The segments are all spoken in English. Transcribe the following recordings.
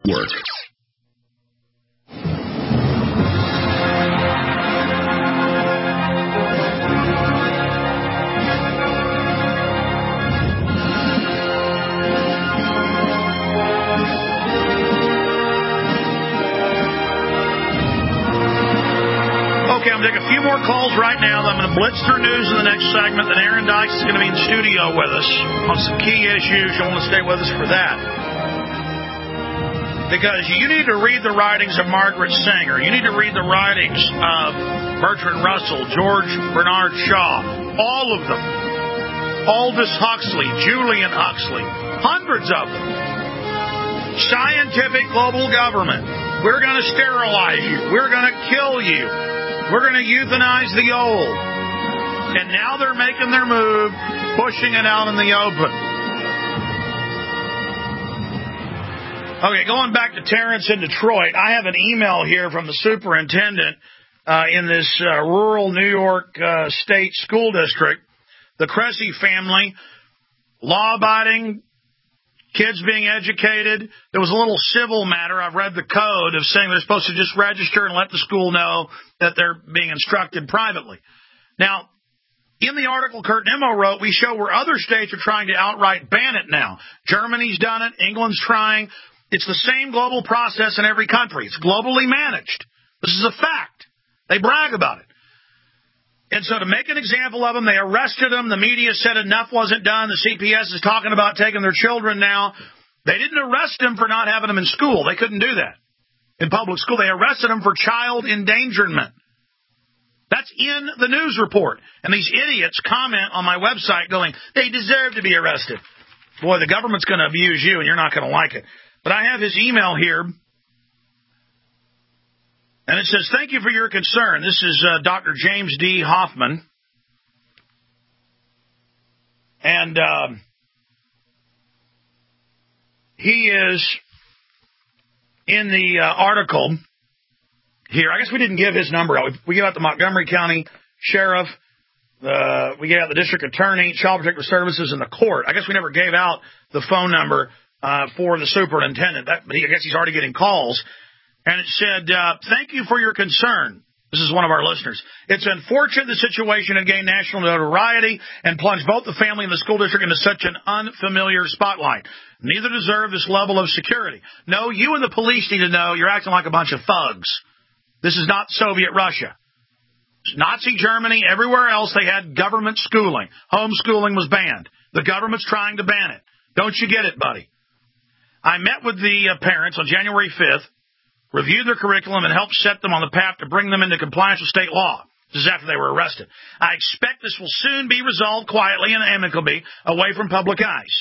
Network. Okay, I'm going to take a few more calls right now. I'm going to blitz through news in the next segment. Then Aaron Dykes is going to be in the studio with us on some key issues. You'll want to stay with us for that. Because you need to read the writings of Margaret Sanger. You need to read the writings of Bertrand Russell, George Bernard Shaw, all of them. Aldous Huxley, Julian Huxley, hundreds of them. Scientific global government. We're going to sterilize you. We're going to kill you. We're going to euthanize the old. And now they're making their move, pushing it out in the open. Okay, going back to Terrence in Detroit, I have an email here from the superintendent in this rural New York State school district. The Cressy family, law-abiding, kids being educated. There was a little civil matter. I've read the code of saying they're supposed to just register and let the school know that they're being instructed privately. Now, in the article Kurt Nimmo wrote, we show where other states are trying to outright ban it now. Germany's done it. England's trying. It's the same global process in every country. It's globally managed. This is a fact. They brag about it. And so to make an example of them, they arrested them. The media said enough wasn't done. The CPS is talking about taking their children now. They didn't arrest them for not having them in school. They couldn't do that in public school. They arrested them for child endangerment. That's in the news report. And these idiots comment on my website going, they deserve to be arrested. Boy, the government's going to abuse you, and you're not going to like it. But I have his email here. And it says, thank you for your concern. This is Dr. James D. Hoffman. And he is in the article here. I guess we didn't give his number out. We gave out the Montgomery County Sheriff. We gave out the District Attorney, Child Protective Services, and the court. I guess we never gave out the phone number for the superintendent. But I guess he's already getting calls. And it said, thank you for your concern. This is one of our listeners. It's unfortunate the situation had gained national notoriety and plunged both the family and the school district into such an unfamiliar spotlight. Neither deserve this level of security. No, you and the police need to know you're acting like a bunch of thugs. This is not Soviet Russia. It's Nazi Germany, everywhere else they had government schooling. Homeschooling was banned. The government's trying to ban it. Don't you get it, buddy? I met with the parents on January 5th. Reviewed their curriculum and helped set them on the path to bring them into compliance with state law. This is after they were arrested. I expect this will soon be resolved quietly and amicably away from public eyes.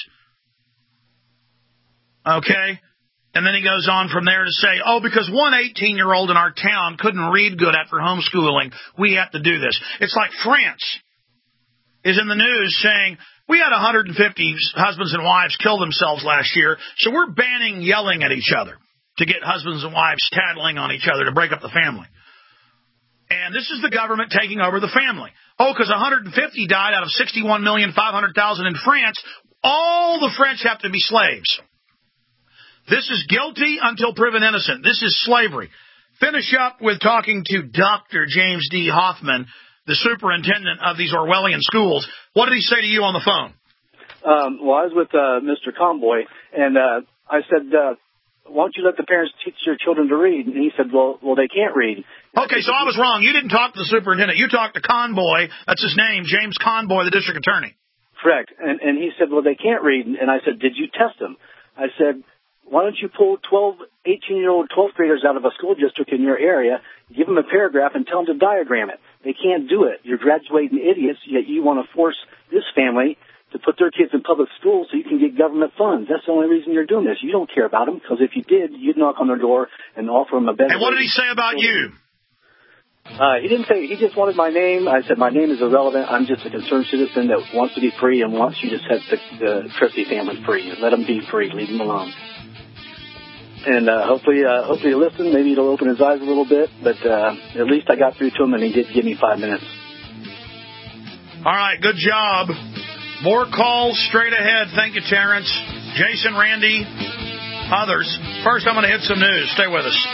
Okay? And then he goes on from there to say, because one 18-year-old in our town couldn't read good after homeschooling, we have to do this. It's like France is in the news saying, we had 150 husbands and wives kill themselves last year, so we're banning yelling at each other to get husbands and wives tattling on each other to break up the family. And this is the government taking over the family. Because 150 died out of 61,500,000 in France. All the French have to be slaves. This is guilty until proven innocent. This is slavery. Finish up with talking to Dr. James D. Hoffman, the superintendent of these Orwellian schools. What did he say to you on the phone? I was with Mr. Conboy, and I said, why don't you let the parents teach their children to read? And he said, well, they can't read. Okay, so I was wrong. You didn't talk to the superintendent. You talked to Conboy. That's his name, James Conboy, the district attorney. Correct. And he said, well, they can't read. And I said, did you test them? I said, why don't you pull 18-year-old 12th graders out of a school district in your area, give them a paragraph, and tell them to diagram it. They can't do it. You're graduating idiots, yet you want to force this family to put their kids in public schools so you can get government funds. That's the only reason you're doing this. You don't care about them, because if you did, you'd knock on their door and offer them a better. And what did he say about you? He didn't say. He just wanted my name. I said my name is irrelevant. I'm just a concerned citizen that wants to be free and wants you to set the Cressy family free. Let them be free. Leave them alone. And hopefully he'll listen. Maybe it'll open his eyes a little bit. But at least I got through to him, and he did give me 5 minutes. All right, good job. More calls straight ahead. Thank you, Terrence. Jason, Randy, others. First, I'm going to hit some news. Stay with us.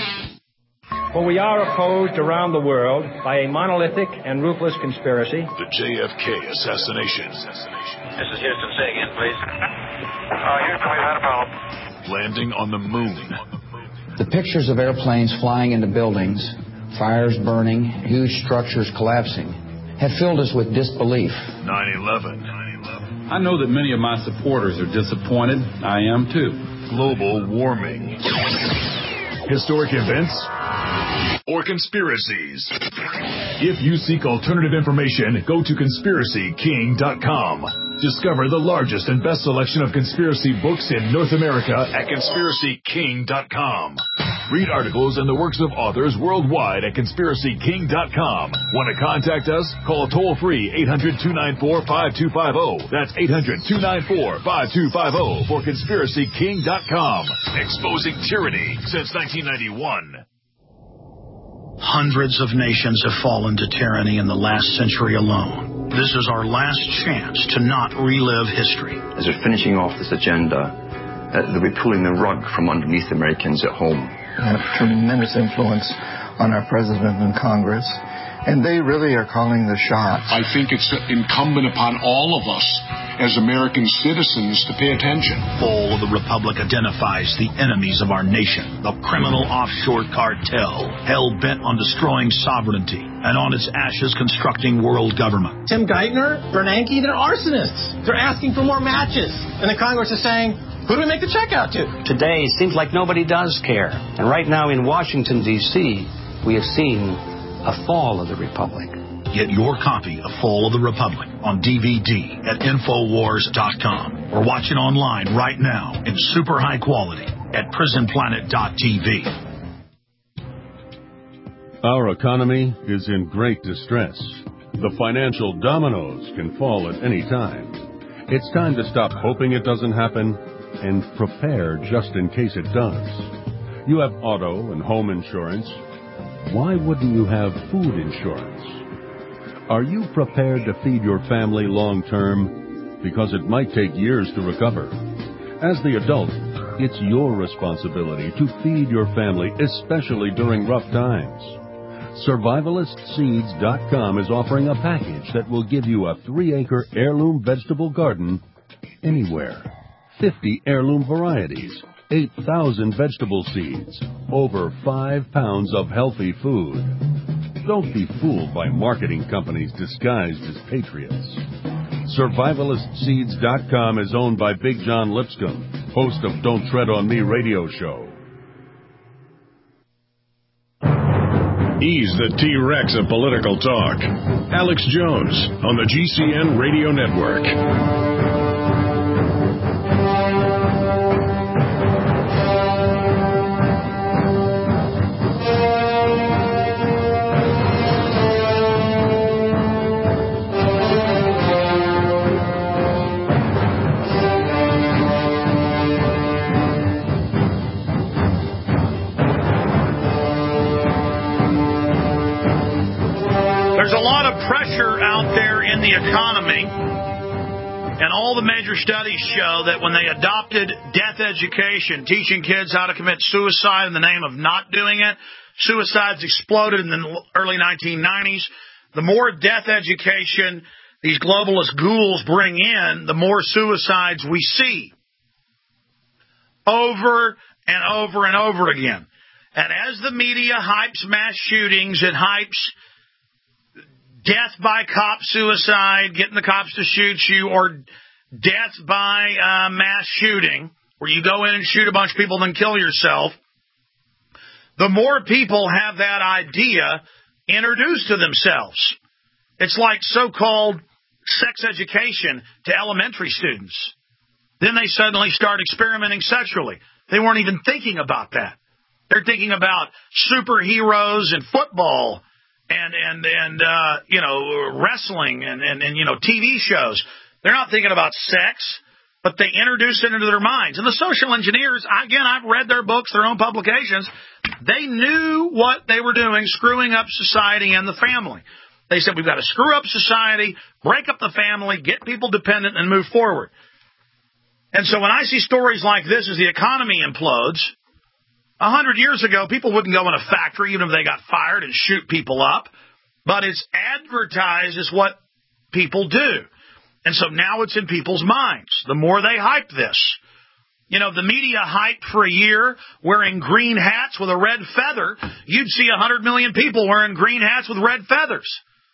For we are opposed around the world by a monolithic and ruthless conspiracy. The JFK assassination. This is Houston. Say again, please. Houston, we've had a problem. Landing on the moon. The pictures of airplanes flying into buildings, fires burning, huge structures collapsing, have filled us with disbelief. 9/11. I know that many of my supporters are disappointed. I am too. Global warming. Historic events or conspiracies. If you seek alternative information, go to conspiracyking.com. Discover the largest and best selection of conspiracy books in North America at conspiracyking.com. Read articles and the works of authors worldwide at conspiracyking.com. Want to contact us? Call toll-free 800-294-5250. That's 800-294-5250 for conspiracyking.com. Exposing tyranny since 1991. Hundreds of nations have fallen to tyranny in the last century alone. This is our last chance to not relive history. As we're finishing off this agenda, they'll be pulling the rug from underneath Americans at home. They have tremendous influence on our president and Congress, and they really are calling the shots. I think it's incumbent upon all of us as American citizens to pay attention. Fall of the Republic identifies the enemies of our nation, the criminal offshore cartel, hell-bent on destroying sovereignty, and on its ashes constructing world government. Tim Geithner, Bernanke, they're arsonists. They're asking for more matches. And the Congress is saying, who do we make the check out to? Today, it seems like nobody does care. And right now in Washington, D.C., we have seen a fall of the Republic. Get your copy of Fall of the Republic on DVD at Infowars.com or watch it online right now in super high quality at PrisonPlanet.tv. Our economy is in great distress. The financial dominoes can fall at any time. It's time to stop hoping it doesn't happen and prepare just in case it does. You have auto and home insurance. Why wouldn't you have food insurance? Are you prepared to feed your family long term? Because it might take years to recover. As the adult, it's your responsibility to feed your family, especially during rough times. SurvivalistSeeds.com is offering a package that will give you a 3-acre heirloom vegetable garden anywhere. 50 heirloom varieties, 8,000 vegetable seeds, over 5 pounds of healthy food. Don't be fooled by marketing companies disguised as patriots. SurvivalistSeeds.com is owned by Big John Lipscomb, host of Don't Tread on Me radio show. He's the T-Rex of political talk. Alex Jones on the GCN Radio Network. There's a lot of pressure out there in the economy, and all the major studies show that when they adopted death education, teaching kids how to commit suicide in the name of not doing it, suicides exploded in the early 1990s. The more death education these globalist ghouls bring in, the more suicides we see. Over and over and over again. And as the media hypes mass shootings, it hypes death by cop suicide, getting the cops to shoot you, or death by mass shooting, where you go in and shoot a bunch of people and then kill yourself. The more people have that idea introduced to themselves. It's like so-called sex education to elementary students. Then they suddenly start experimenting sexually. They weren't even thinking about that. They're thinking about superheroes and football and wrestling and TV shows. They're not thinking about sex, but they introduce it into their minds. And the social engineers, again, I've read their books, their own publications. They knew what they were doing, screwing up society and the family. They said, we've got to screw up society, break up the family, get people dependent, and move forward. And so when I see stories like this as the economy implodes, 100 years ago, people wouldn't go in a factory even if they got fired and shoot people up. But it's advertised as what people do. And so now it's in people's minds. The more they hype this. You know, the media hyped for a year wearing green hats with a red feather. You'd see 100 million people wearing green hats with red feathers.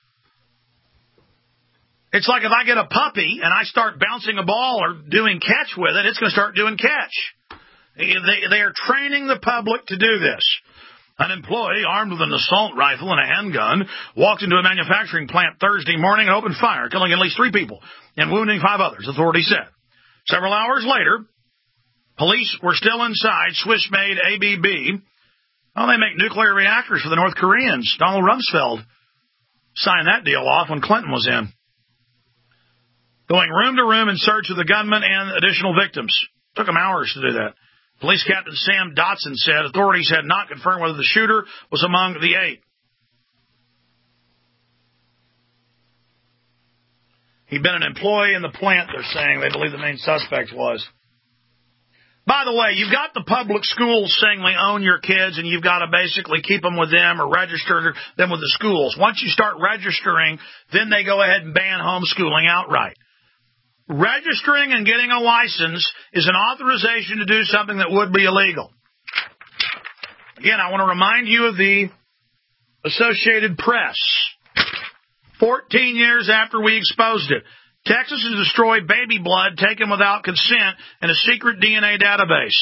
It's like if I get a puppy and I start bouncing a ball or doing catch with it, it's going to start doing catch. They are training the public to do this. An employee armed with an assault rifle and a handgun walked into a manufacturing plant Thursday morning and opened fire, killing at least 3 people and wounding 5 others, authorities said. Several hours later, police were still inside Swiss-made ABB. Oh, they make nuclear reactors for the North Koreans. Donald Rumsfeld signed that deal off when Clinton was in. Going room to room in search of the gunman and additional victims. Took them hours to do that. Police Captain Sam Dotson said authorities had not confirmed whether the shooter was among the 8. He'd been an employee in the plant, they're saying. They believe the main suspect was. By the way, you've got the public schools saying they own your kids, and you've got to basically keep them with them or register them with the schools. Once you start registering, then they go ahead and ban homeschooling outright. Registering and getting a license is an authorization to do something that would be illegal. Again, I want to remind you of the Associated Press. 14 years after we exposed it, Texas has destroyed baby blood taken without consent in a secret DNA database.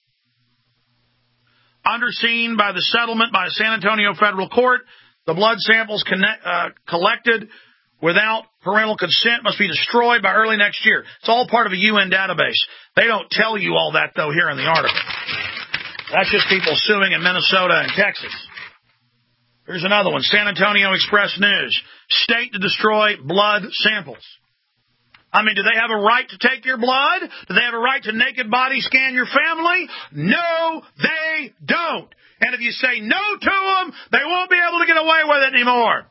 Underseen by the settlement by San Antonio federal court, the blood samples collected without parental consent must be destroyed by early next year. It's all part of a UN database. They don't tell you all that, though, here in the article. That's just people suing in Minnesota and Texas. Here's another one. San Antonio Express News. State to destroy blood samples. I mean, do they have a right to take your blood? Do they have a right to naked body scan your family? No, they don't. And if you say no to them, they won't be able to get away with it anymore.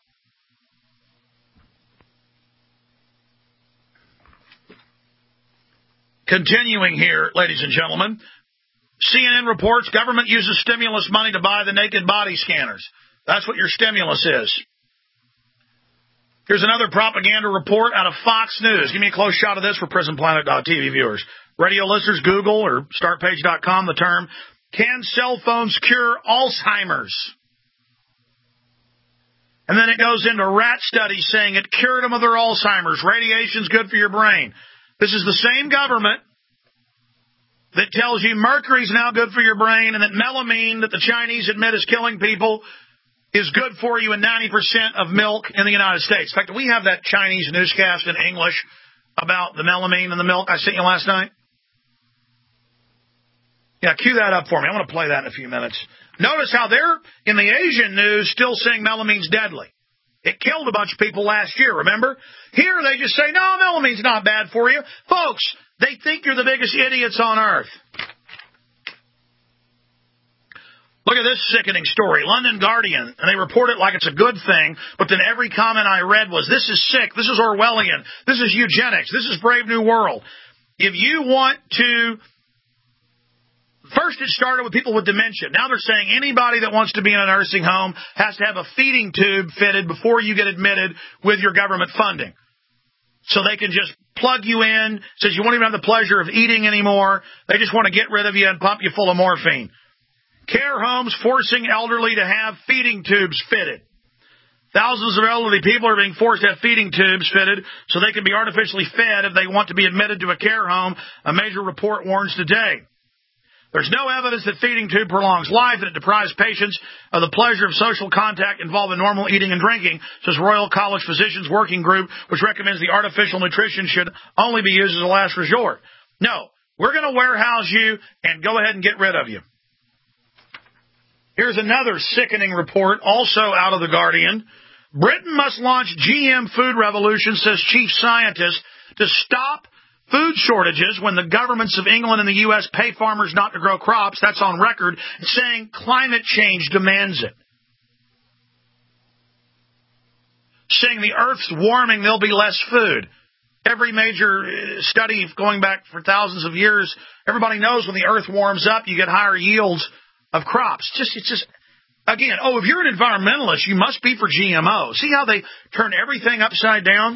Continuing here, ladies and gentlemen, CNN reports government uses stimulus money to buy the naked body scanners. That's what your stimulus is. Here's another propaganda report out of Fox News. Give me a close shot of this for PrisonPlanet.tv viewers. Radio listeners, Google or StartPage.com the term, can cell phones cure Alzheimer's? And then it goes into rat studies saying it cured them of their Alzheimer's. Radiation's good for your brain. This is the same government that tells you mercury's now good for your brain and that melamine that the Chinese admit is killing people is good for you in 90% of milk in the United States. In fact, we have that Chinese newscast in English about the melamine in the milk I sent you last night. Yeah, cue that up for me. I'm going to play that in a few minutes. Notice how they're, in the Asian news, still saying melamine's deadly. It killed a bunch of people last year, remember? Here they just say, no, melamine's not bad for you. Folks, they think you're the biggest idiots on earth. Look at this sickening story. London Guardian, and they report it like it's a good thing, but then every comment I read was, this is sick, this is Orwellian, this is eugenics, this is Brave New World. If you want to... First, it started with people with dementia. Now they're saying anybody that wants to be in a nursing home has to have a feeding tube fitted before you get admitted with your government funding. So they can just plug you in, says you won't even have the pleasure of eating anymore. They just want to get rid of you and pump you full of morphine. Care homes forcing elderly to have feeding tubes fitted. Thousands of elderly people are being forced to have feeding tubes fitted so they can be artificially fed if they want to be admitted to a care home, a major report warns today. There's no evidence that feeding tube prolongs life and it deprives patients of the pleasure of social contact involved in normal eating and drinking, says Royal College Physicians Working Group, which recommends the artificial nutrition should only be used as a last resort. No, we're going to warehouse you and go ahead and get rid of you. Here's another sickening report, also out of The Guardian. Britain must launch GM food revolution, says chief scientist, to stop food shortages when the governments of England and the U.S. pay farmers not to grow crops. That's on record, saying climate change demands it. Saying the earth's warming, there'll be less food. Every major study going back for thousands of years, everybody knows when the earth warms up, you get higher yields of crops. It's just, again, if you're an environmentalist, you must be for GMO. See how they turn everything upside down?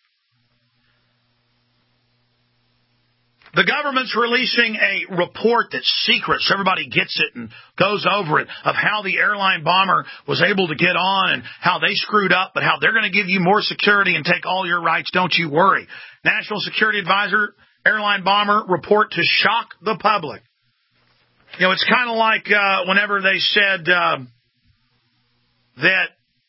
The government's releasing a report that's secret, so everybody gets it and goes over it, of how the airline bomber was able to get on and how they screwed up, but how they're going to give you more security and take all your rights. Don't you worry. National Security Advisor, airline bomber report to shock the public. You know, it's kind of like whenever they said that,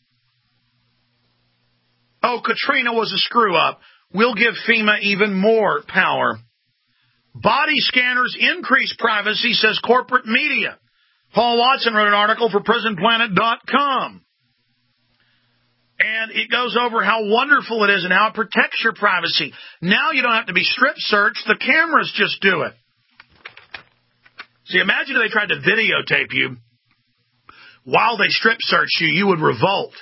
Katrina was a screw-up. We'll give FEMA even more power. Body scanners increase privacy, says corporate media. Paul Watson wrote an article for PrisonPlanet.com. And it goes over how wonderful it is and how it protects your privacy. Now you don't have to be strip searched. The cameras just do it. See, imagine if they tried to videotape you while they strip searched you, you would revolt.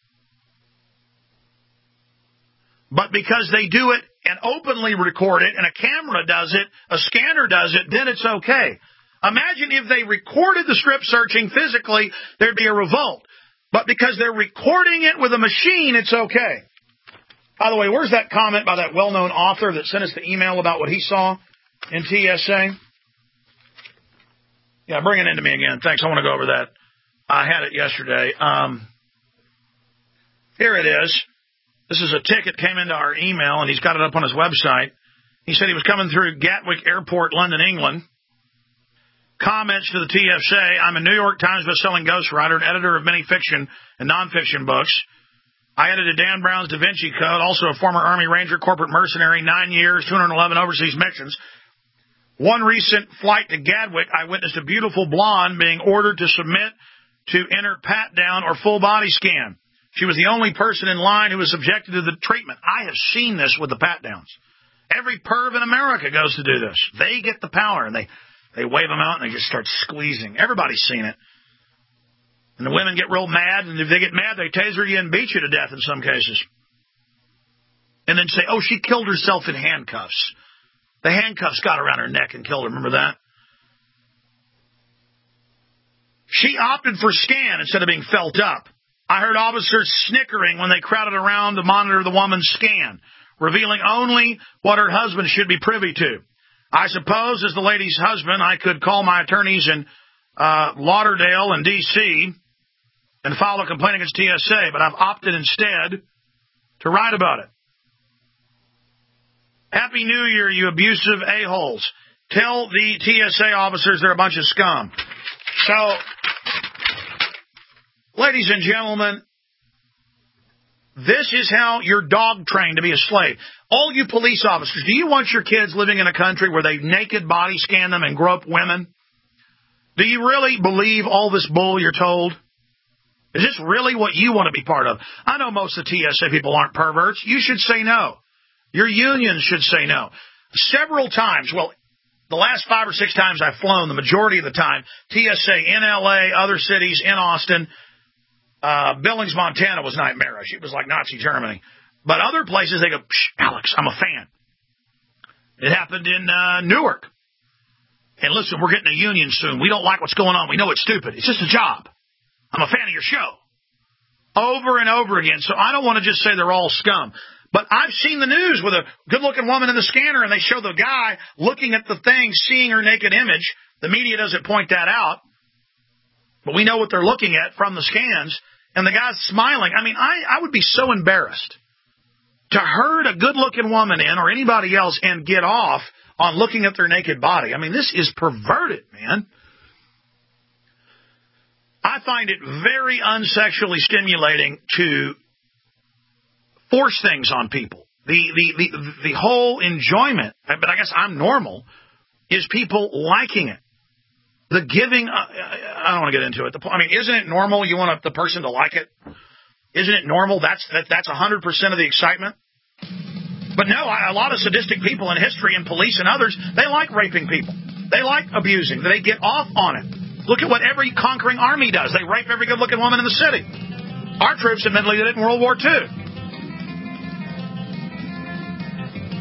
But because they do it and openly record it, and a camera does it, a scanner does it, then it's okay. Imagine if they recorded the strip searching physically, there'd be a revolt. But because they're recording it with a machine, it's okay. By the way, where's that comment by that well-known author that sent us the email about what he saw in TSA? Yeah, bring it into me again. Thanks. I want to go over that. I had it yesterday. Here it is. This is a ticket came into our email, and he's got it up on his website. He said he was coming through Gatwick Airport, London, England. Comments to the TSA. I'm a New York Times bestselling ghostwriter and editor of many fiction and nonfiction books. I edited Dan Brown's Da Vinci Code, also a former Army Ranger, corporate mercenary, 9 years, 211 overseas missions. One recent flight to Gatwick, I witnessed a beautiful blonde being ordered to submit to enter pat-down or full-body scan. She was the only person in line who was subjected to the treatment. I have seen this with the pat-downs. Every perv in America goes to do this. They get the power, and they wave them out, and they just start squeezing. Everybody's seen it. And the women get real mad, and if they get mad, they taser you and beat you to death in some cases. And then say, she killed herself in handcuffs. The handcuffs got around her neck and killed her. Remember that? She opted for scan instead of being felt up. I heard officers snickering when they crowded around to monitor the woman's scan, revealing only what her husband should be privy to. I suppose, as the lady's husband, I could call my attorneys in Lauderdale and D.C. and file a complaint against TSA, but I've opted instead to write about it. Happy New Year, you abusive a-holes. Tell the TSA officers they're a bunch of scum. So, ladies and gentlemen, this is how you're dog trained to be a slave. All you police officers, do you want your kids living in a country where they naked body scan them and grope women? Do you really believe all this bull you're told? Is this really what you want to be part of? I know most of the TSA people aren't perverts. You should say no. Your unions should say no. Several times, the last 5 or 6 times I've flown, the majority of the time, TSA in L.A., other cities, in Austin, Billings, Montana was nightmarish. It was like Nazi Germany. But other places, they go, Alex, I'm a fan. It happened in Newark. And listen, we're getting a union soon. We don't like what's going on. We know it's stupid. It's just a job. I'm a fan of your show. Over and over again. So I don't want to just say they're all scum. But I've seen the news with a good-looking woman in the scanner, and they show the guy looking at the thing, seeing her naked image. The media doesn't point that out. But we know what they're looking at from the scans. And the guy's smiling. I mean, I would be so embarrassed to herd a good-looking woman in or anybody else and get off on looking at their naked body. I mean, this is perverted, man. I find it very unsexually stimulating to force things on people. The whole enjoyment, but I guess I'm normal, is people liking it. The giving, I don't want to get into it. Isn't it normal you want the person to like it? Isn't it normal? That's 100% of the excitement. But no, a lot of sadistic people in history and police and others, they like raping people. They like abusing. They get off on it. Look at what every conquering army does. They rape every good-looking woman in the city. Our troops admittedly did it in World War II.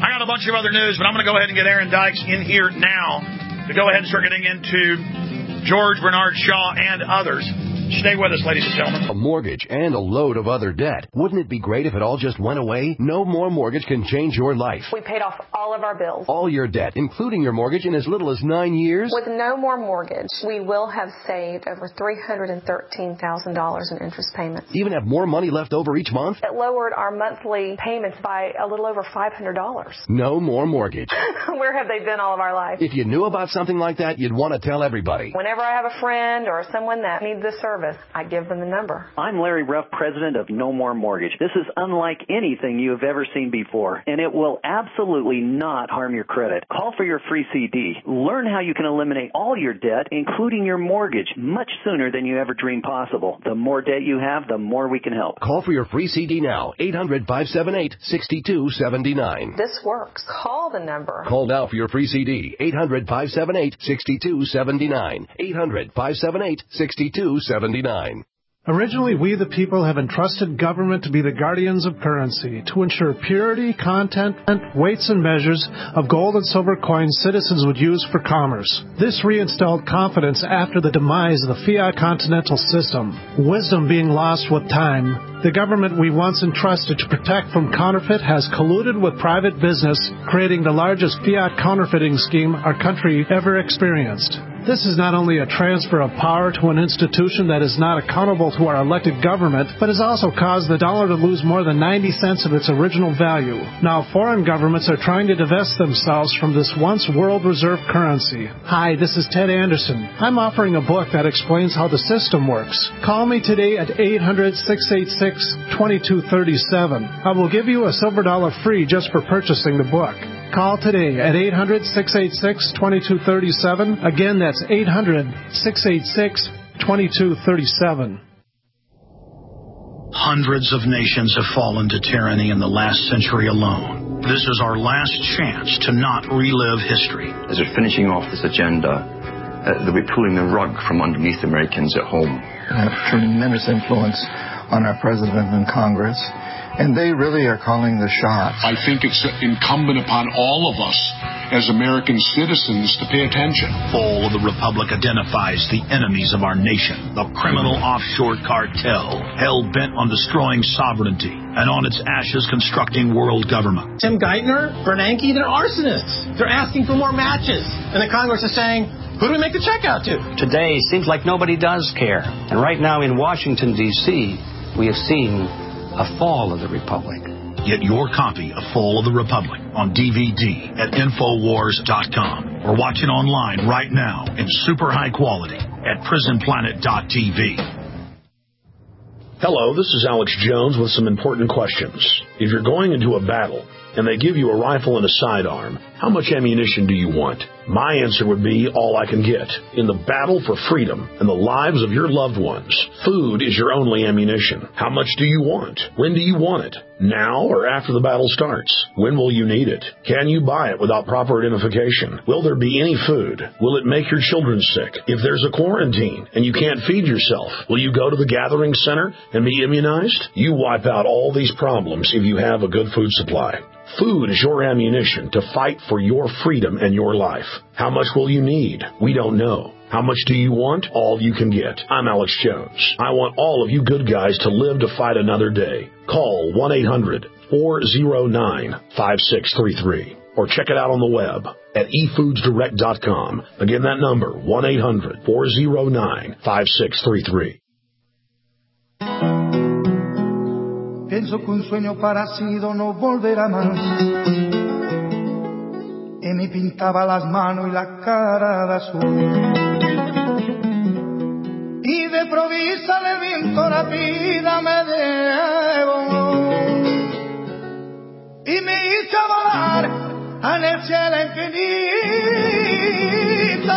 I got a bunch of other news, but I'm going to go ahead and get Aaron Dykes in here now to go ahead and start getting into George Bernard Shaw and others. Stay with us, ladies and gentlemen. A mortgage and a load of other debt. Wouldn't it be great if it all just went away? No More Mortgage can change your life. We paid off all of our bills. All your debt, including your mortgage, in as little as 9 years? With No More Mortgage, we will have saved over $313,000 in interest payments. Even have more money left over each month? It lowered our monthly payments by a little over $500. No More Mortgage. Where have they been all of our life? If you knew about something like that, you'd want to tell everybody. Whenever I have a friend or someone that needs this service, I give them the number. I'm Larry Ruff, president of No More Mortgage. This is unlike anything you have ever seen before, and it will absolutely not harm your credit. Call for your free CD. Learn how you can eliminate all your debt, including your mortgage, much sooner than you ever dreamed possible. The more debt you have, the more we can help. Call for your free CD now, 800-578-6279. This works. Call the number. Call now for your free CD, 800-578-6279. 800-578-6279. Originally, we the people have entrusted government to be the guardians of currency, to ensure purity, content, weights and measures of gold and silver coins citizens would use for commerce. This reinstalled confidence after the demise of the fiat continental system. Wisdom being lost with time, the government we once entrusted to protect from counterfeit has colluded with private business, creating the largest fiat counterfeiting scheme our country ever experienced. This is not only a transfer of power to an institution that is not accountable to our elected government, but has also caused the dollar to lose more than 90 cents of its original value. Now foreign governments are trying to divest themselves from this once world reserve currency. Hi, this is Ted Anderson. I'm offering a book that explains how the system works. Call me today at 800-686-2237. I will give you a silver dollar free just for purchasing the book. Call today at 800-686-2237. Again, that's 800-686-2237. Hundreds of nations have fallen to tyranny in the last century alone. This is our last chance to not relive history. As we're finishing off this agenda, they'll be pulling the rug from underneath Americans at home. Have tremendous influence on our president and Congress. And they really are calling the shots. I think it's incumbent upon all of us as American citizens to pay attention. Fall of the Republic identifies the enemies of our nation, the criminal offshore cartel, hell-bent on destroying sovereignty, and on its ashes constructing world government. Tim Geithner, Bernanke, they're arsonists. They're asking for more matches. And the Congress is saying, who do we make the check out to? Today seems like nobody does care. And right now in Washington, D.C., we have seen a fall of the Republic. Get your copy of Fall of the Republic on DVD at Infowars.com or watch it online right now in super high quality at PrisonPlanet.tv. Hello, this is Alex Jones with some important questions. If you're going into a battle and they give you a rifle and a sidearm, how much ammunition do you want? My answer would be all I can get. In the battle for freedom and the lives of your loved ones, food is your only ammunition. How much do you want? When do you want it? Now or after the battle starts? When will you need it? Can you buy it without proper identification? Will there be any food? Will it make your children sick? If there's a quarantine and you can't feed yourself, will you go to the gathering center and be immunized? You wipe out all these problems if you have a good food supply. Food is your ammunition to fight for your freedom and your life. How much will you need? We don't know. How much do you want? All you can get. I'm Alex Jones. I want all of you good guys to live to fight another day. Call 1-800-409-5633 or check it out on the web at efoodsdirect.com. Again, that number, 1-800-409-5633. Pienso que un sueño parecido no volverá más. Y me pintaba las manos y la cara de azul. Y de provisa el viento la vida me llevó. Y me hizo volar en el cielo infinito.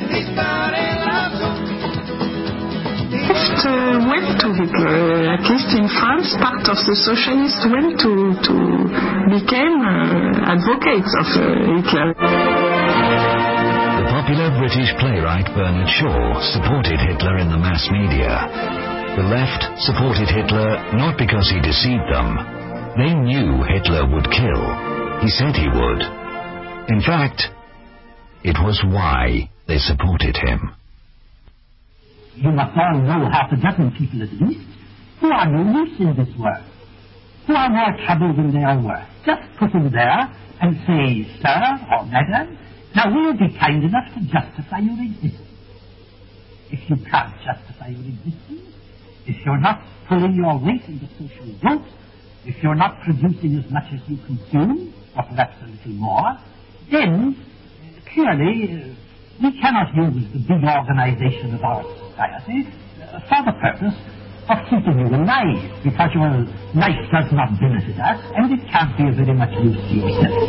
Went to the in France, part of the socialists went to became advocates of Hitler. The popular British playwright Bernard Shaw supported Hitler in the mass media. The left supported Hitler not because he deceived them. They knew Hitler would kill. He said he would. In fact, it was why they supported him. You must all know half a dozen people at least who are no use in this world, who are more trouble than they are worth. Just put them there and say, sir or madam, now will you be kind enough to justify your existence? If you can't justify your existence, if you're not pulling your weight in the social vote, if you're not producing as much as you consume, or perhaps a little more, then clearly we cannot use the big organization of our society for the purpose of keeping you alive, because your life does not benefit us, and it can't be of very much use to yourself.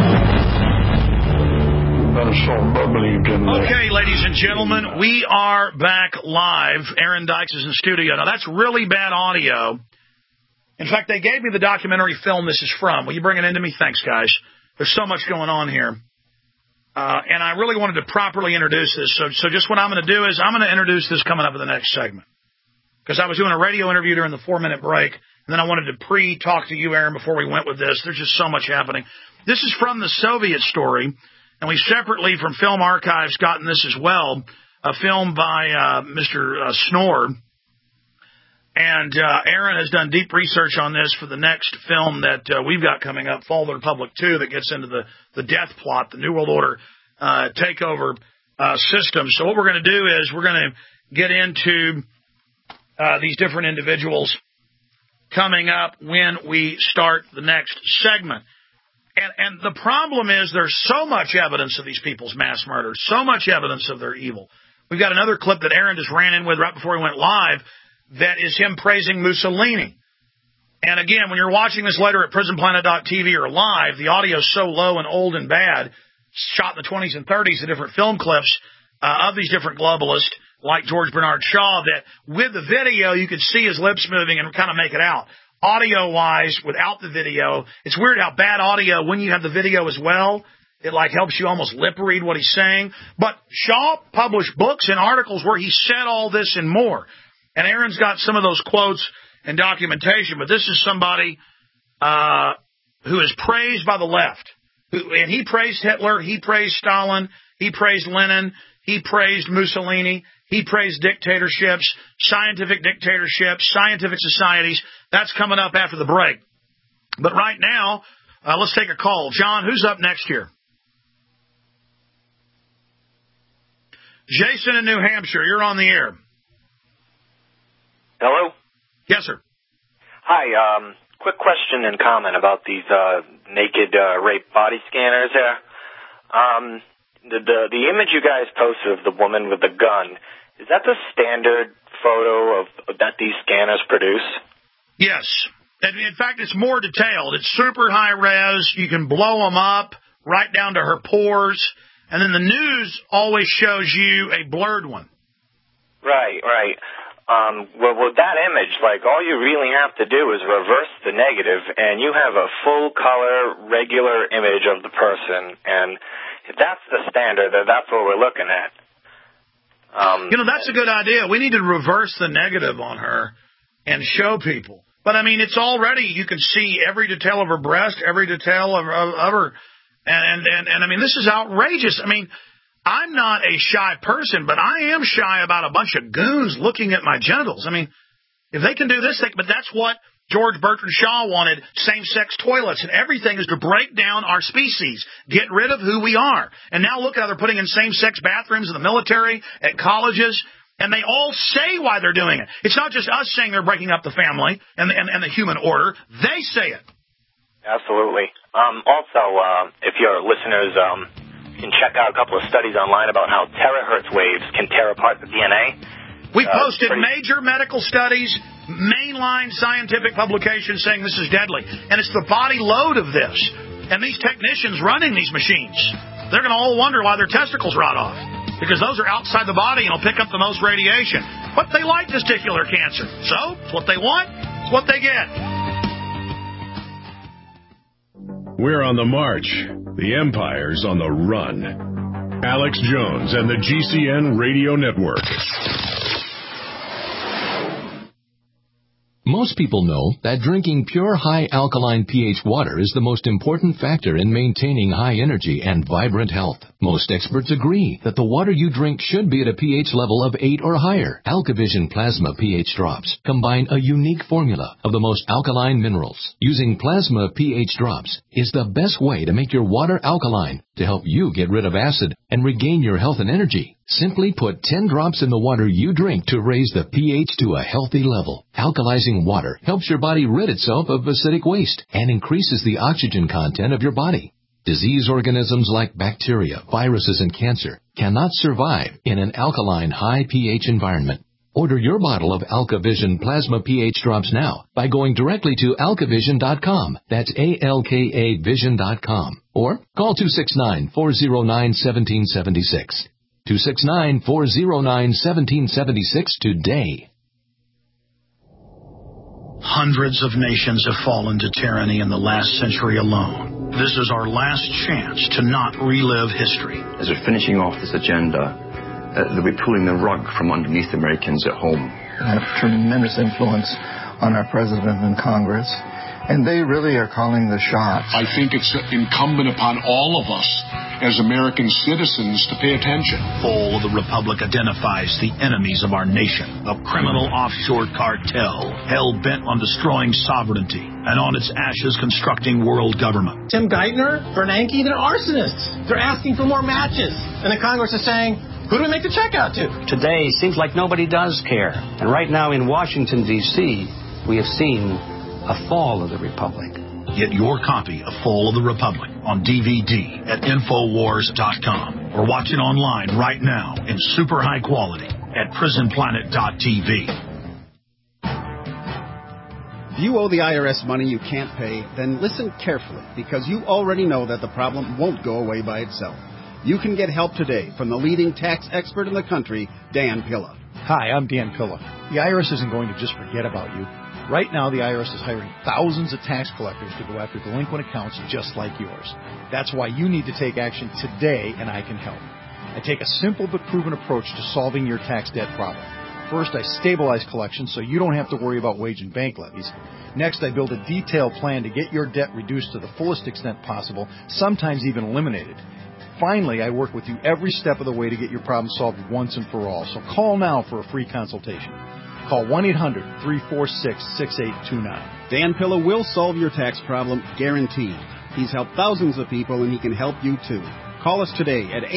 Okay, ladies and gentlemen, we are back live. Aaron Dykes is in the studio. Now, that's really bad audio. In fact, they gave me the documentary film this is from. Will you bring it into me? Thanks, guys. There's so much going on here. And I really wanted to properly introduce this. So just what I'm going to do is I'm going to introduce this coming up in the next segment. Because I was doing a radio interview during the 4-minute break, and then I wanted to pre-talk to you, Aaron, before we went with this. There's just so much happening. This is from the Soviet story, and we separately from Film Archives gotten this as well, a film by Mr. Snore. And Aaron has done deep research on this for the next film that we've got coming up, Fall of the Republic 2, that gets into the death plot, the New World Order takeover system. So what we're going to do is we're going to get into these different individuals coming up when we start the next segment. And the problem is there's so much evidence of these people's mass murders, so much evidence of their evil. We've got another clip that Aaron just ran in with right before we went live that is him praising Mussolini. And again, when you're watching this later at prisonplanet.tv or live, the audio is so low and old and bad, shot in the 20s and 30s, the different film clips of these different globalists, like George Bernard Shaw, that with the video, you could see his lips moving and kind of make it out. Audio-wise, without the video, it's weird how bad audio, when you have the video as well, it like helps you almost lip read what he's saying. But Shaw published books and articles where he said all this and more. And Aaron's got some of those quotes and documentation, but this is somebody who is praised by the left. And he praised Hitler, he praised Stalin, he praised Lenin, he praised Mussolini, he praised dictatorships, scientific dictatorships, scientific societies. That's coming up after the break. But right now, let's take a call. John, who's up next here? Jason in New Hampshire, you're on the air. Hello? Yes, sir. Hi, quick question and comment about these naked rape body scanners here. The image you guys posted of the woman with the gun, is that the standard photo of that these scanners produce? Yes. And in fact, it's more detailed. It's super high res. You can blow them up right down to her pores. And then the news always shows you a blurred one. Right. Well, with that image, like, all you really have to do is reverse the negative, and you have a full-color, regular image of the person. And if that's the standard, that's what we're looking at. That's a good idea. We need to reverse the negative on her and show people. But, I mean, it's already, you can see every detail of her breast, every detail of her, and I mean, this is outrageous. I mean, I'm not a shy person, but I am shy about a bunch of goons looking at my genitals. I mean, if they can do this, but that's what George Bertrand Shaw wanted, same-sex toilets, and everything is to break down our species, get rid of who we are. And now look how they're putting in same-sex bathrooms in the military, at colleges, and they all say why they're doing it. It's not just us saying they're breaking up the family and the human order. They say it. Absolutely. Also, if your listeners can check out a couple of studies online about how terahertz waves can tear apart the DNA. We posted major medical studies, mainline scientific publications saying this is deadly. And it's the body load of this. And these technicians running these machines, they're going to all wonder why their testicles rot off. Because those are outside the body and will pick up the most radiation. But they like testicular cancer. So, it's what they want. It's what they get. We're on the march. The empire's on the run. Alex Jones and the GCN Radio Network. Most people know that drinking pure high alkaline pH water is the most important factor in maintaining high energy and vibrant health. Most experts agree that the water you drink should be at a pH level of 8 or higher. AlkaVision Plasma pH drops combine a unique formula of the most alkaline minerals. Using plasma pH drops is the best way to make your water alkaline to help you get rid of acid and regain your health and energy. Simply put 10 drops in the water you drink to raise the pH to a healthy level. Alkalizing water helps your body rid itself of acidic waste and increases the oxygen content of your body. Disease organisms like bacteria, viruses, and cancer cannot survive in an alkaline high pH environment. Order your bottle of AlkaVision Plasma pH drops now by going directly to alkavision.com. That's ALKA Vision.com. Or call 269-409-1776. 269-409-1776 today. Hundreds of nations have fallen to tyranny in the last century alone. This is our last chance to not relive history. As we're finishing off this agenda, they'll be pulling the rug from underneath Americans at home. They have tremendous influence on our president and Congress, and they really are calling the shots. I think it's incumbent upon all of us as American citizens to pay attention. Fall of the Republic identifies the enemies of our nation, a criminal offshore cartel hell-bent on destroying sovereignty and on its ashes constructing world government. Tim Geithner, Bernanke, they're arsonists. They're asking for more matches. And the Congress is saying, who do we make the check out to? Today seems like nobody does care. And right now in Washington, D.C., we have seen a fall of the Republic. Get your copy of Fall of the Republic on DVD at Infowars.com or watch it online right now in super high quality at PrisonPlanet.tv. If you owe the IRS money you can't pay, then listen carefully, because you already know that the problem won't go away by itself. You can get help today from the leading tax expert in the country, Dan Pilla. Hi, I'm Dan Pilla. The IRS isn't going to just forget about you. Right now, the IRS is hiring thousands of tax collectors to go after delinquent accounts just like yours. That's why you need to take action today, and I can help. I take a simple but proven approach to solving your tax debt problem. First, I stabilize collections so you don't have to worry about wage and bank levies. Next, I build a detailed plan to get your debt reduced to the fullest extent possible, sometimes even eliminated. Finally, I work with you every step of the way to get your problem solved once and for all. So call now for a free consultation. Call 1-800-346-6829. Dan Pilla will solve your tax problem, guaranteed. He's helped thousands of people, and he can help you too. Call us today at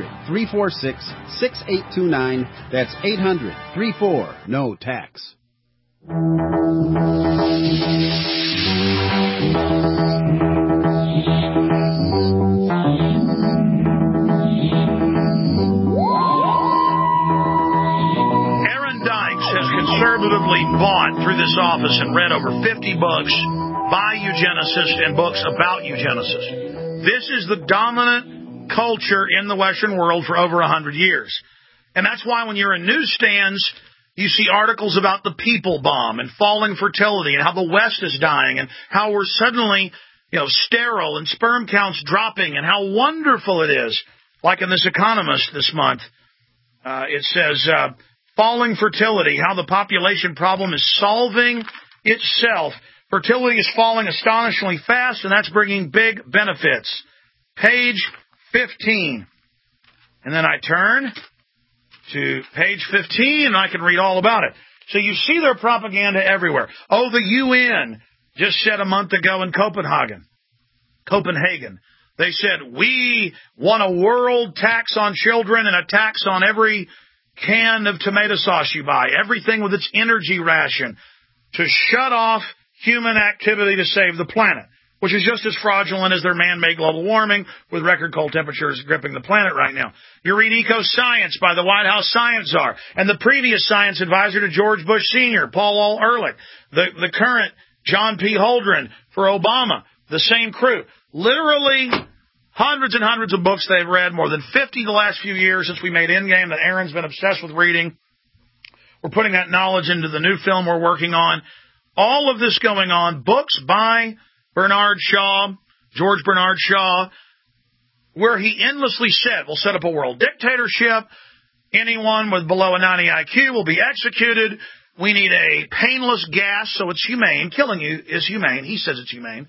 800-346-6829. That's 800-34-NO-TAX. Conservatively bought through this office and read over 50 books by eugenicists and books about eugenicists. This is the dominant culture in the Western world for over 100 years. And that's why when you're in newsstands, you see articles about the people bomb and falling fertility and how the West is dying and how we're suddenly, sterile and sperm counts dropping and how wonderful it is. Like in this Economist this month, it says, falling fertility, how the population problem is solving itself. Fertility is falling astonishingly fast, and that's bringing big benefits. Page 15. And then I turn to page 15, and I can read all about it. So you see their propaganda everywhere. Oh, the UN just said a month ago in Copenhagen, they said, we want a world tax on children and a tax on every can of tomato sauce you buy, everything with its energy ration, to shut off human activity to save the planet, which is just as fraudulent as their man-made global warming with record cold temperatures gripping the planet right now. You read Eco-Science by the White House Science Czar and the previous science advisor to George Bush Sr., Paul L. Ehrlich, the current John P. Holdren for Obama, the same crew. Literally hundreds and hundreds of books they've read, more than 50 the last few years since we made Endgame that Aaron's been obsessed with reading. We're putting that knowledge into the new film we're working on. all of this going on, books by Bernard Shaw, George Bernard Shaw, where he endlessly said, we'll set up a world dictatorship. Anyone with below a 90 IQ will be executed. We need a painless gas, so it's humane. Killing you is humane. He says it's humane.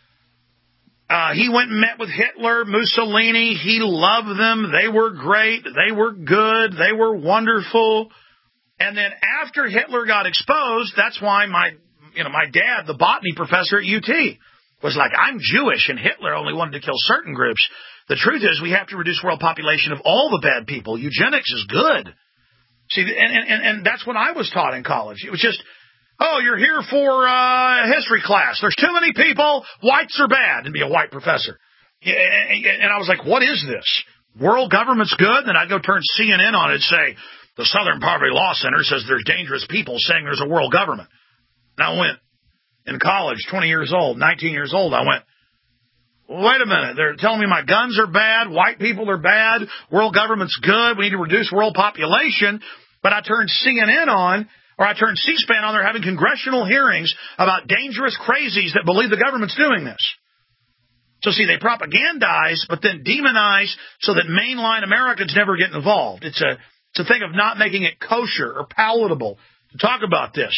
He went and met with Hitler, Mussolini. He loved them. They were great. They were good. They were wonderful. And then after Hitler got exposed, that's why my dad, the botany professor at UT, was like, I'm Jewish, and Hitler only wanted to kill certain groups. The truth is we have to reduce world population of all the bad people. Eugenics is good. See, and that's what I was taught in college. It was just, oh, you're here for history class. There's too many people. Whites are bad. And be a white professor. And I was like, what is this? World government's good? Then I'd go turn CNN on it and say, the Southern Poverty Law Center says there's dangerous people saying there's a world government. And I went, in college, 20 years old, 19 years old, I went, wait a minute, they're telling me my guns are bad, white people are bad, world government's good, we need to reduce world population, but I turned CNN on, or I turned C-SPAN on, they're having congressional hearings about dangerous crazies that believe the government's doing this. So see, they propagandize, but then demonize so that mainline Americans never get involved. It's a thing of not making it kosher or palatable to talk about this.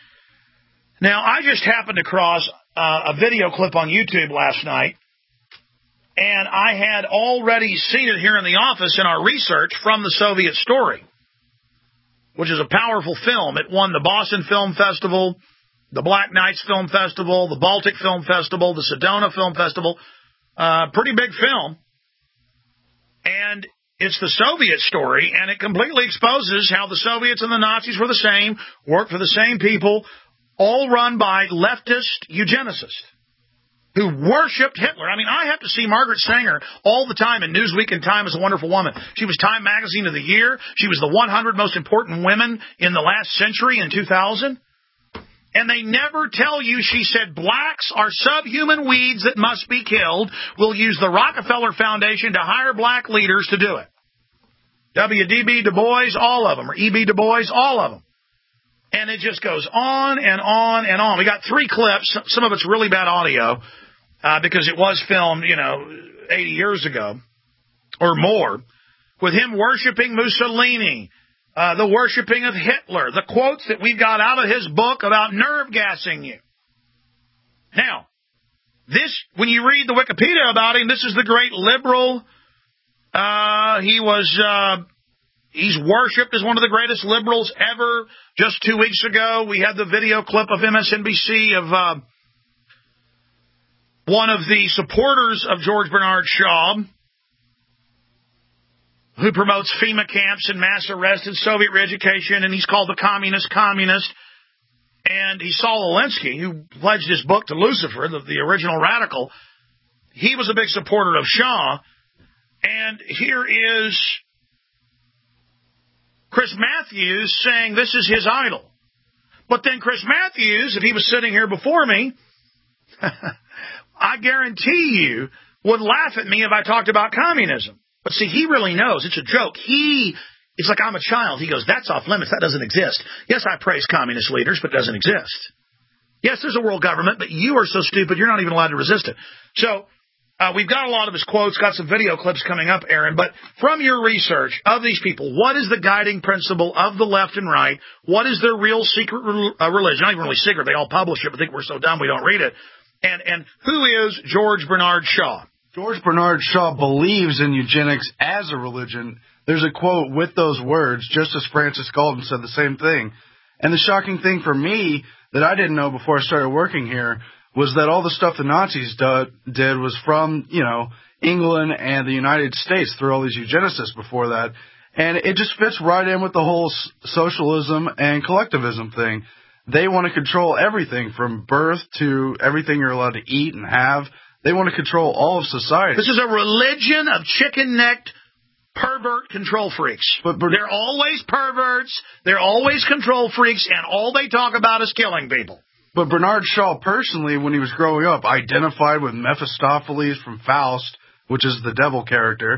Now, I just happened across a video clip on YouTube last night, and I had already seen it here in the office in our research from the Soviet Story, which is a powerful film. It won the Boston Film Festival, the Black Nights Film Festival, the Baltic Film Festival, the Sedona Film Festival. Pretty big film. And it's the Soviet story, and it completely exposes how the Soviets and the Nazis were the same, worked for the same people, all run by leftist eugenicists who worshipped Hitler. I mean, I have to see Margaret Sanger all the time in Newsweek and Time as a Wonderful Woman. She was Time Magazine of the Year. She was the 100 most important women in the last century in 2000. And they never tell you she said blacks are subhuman weeds that must be killed. We'll use the Rockefeller Foundation to hire black leaders to do it. W.D.B. Du Bois, all of them, or E.B. Du Bois, all of them. And it just goes on and on and on. We got 3 clips. Some of it's really bad audio because it was filmed, 80 years ago or more, with him worshiping Mussolini, the worshiping of Hitler, the quotes that we got out of his book about nerve gassing you. Now, this, when you read the Wikipedia about him, this is the great liberal. He's worshipped as one of the greatest liberals ever. Just 2 weeks ago, we had the video clip of MSNBC of one of the supporters of George Bernard Shaw, who promotes FEMA camps and mass arrests and Soviet re-education, and he's called the communist. And he's Saul Alinsky, who pledged his book to Lucifer, the original radical. He was a big supporter of Shaw. And here is Chris Matthews saying this is his idol. But then Chris Matthews, if he was sitting here before me, I guarantee you would laugh at me if I talked about communism. But see, he really knows. It's a joke. It's like I'm a child. He goes, that's off limits. That doesn't exist. Yes, I praise communist leaders, but it doesn't exist. Yes, there's a world government, but you are so stupid you're not even allowed to resist it. So we've got a lot of his quotes, got some video clips coming up, Aaron. But from your research of these people, what is the guiding principle of the left and right? What is their real secret religion? Not even really secret. They all publish it, but think we're so dumb we don't read it. And who is George Bernard Shaw? George Bernard Shaw believes in eugenics as a religion. There's a quote with those words. Justice Francis Galton said the same thing. And the shocking thing for me that I didn't know before I started working here was that all the stuff the Nazis did was from, England and the United States through all these eugenicists before that. And it just fits right in with the whole socialism and collectivism thing. They want to control everything from birth to everything you're allowed to eat and have. They want to control all of society. This is a religion of chicken-necked pervert control freaks. But they're always perverts. They're always control freaks, and all they talk about is killing people. But Bernard Shaw personally, when he was growing up, identified with Mephistopheles from Faust, which is the devil character.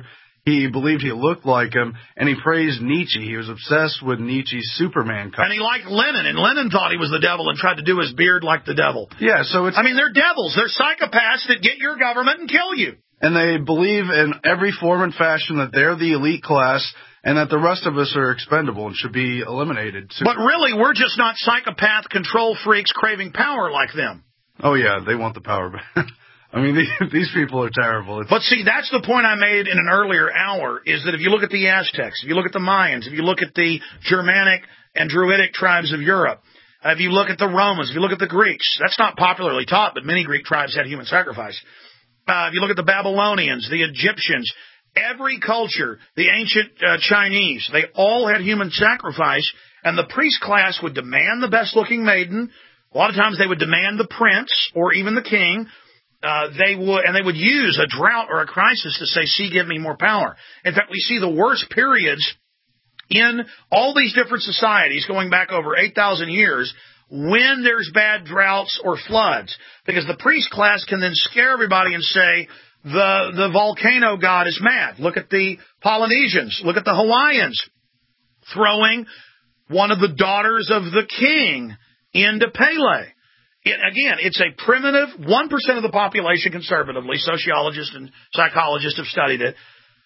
He believed he looked like him, and he praised Nietzsche. He was obsessed with Nietzsche's Superman comic. And he liked Lenin, and Lenin thought he was the devil and tried to do his beard like the devil. Yeah, so it's... I mean, they're devils. They're psychopaths that get your government and kill you. And they believe in every form and fashion that they're the elite class and that the rest of us are expendable and should be eliminated. But really, we're just not psychopath control freaks craving power like them. Oh, yeah, they want the power back. I mean, these people are terrible. But see, that's the point I made in an earlier hour, is that if you look at the Aztecs, if you look at the Mayans, if you look at the Germanic and Druidic tribes of Europe, if you look at the Romans, if you look at the Greeks, that's not popularly taught, but many Greek tribes had human sacrifice. If you look at the Babylonians, the Egyptians, every culture, the ancient Chinese, they all had human sacrifice, and the priest class would demand the best-looking maiden. A lot of times they would demand the prince or even the king. They would use a drought or a crisis to say, see, give me more power. In fact, we see the worst periods in all these different societies going back over 8,000 years when there's bad droughts or floods, because the priest class can then scare everybody and say, the volcano god is mad. Look at the Polynesians. Look at the Hawaiians throwing one of the daughters of the king into Pele. Again, it's a primitive, 1% of the population conservatively, sociologists and psychologists have studied it.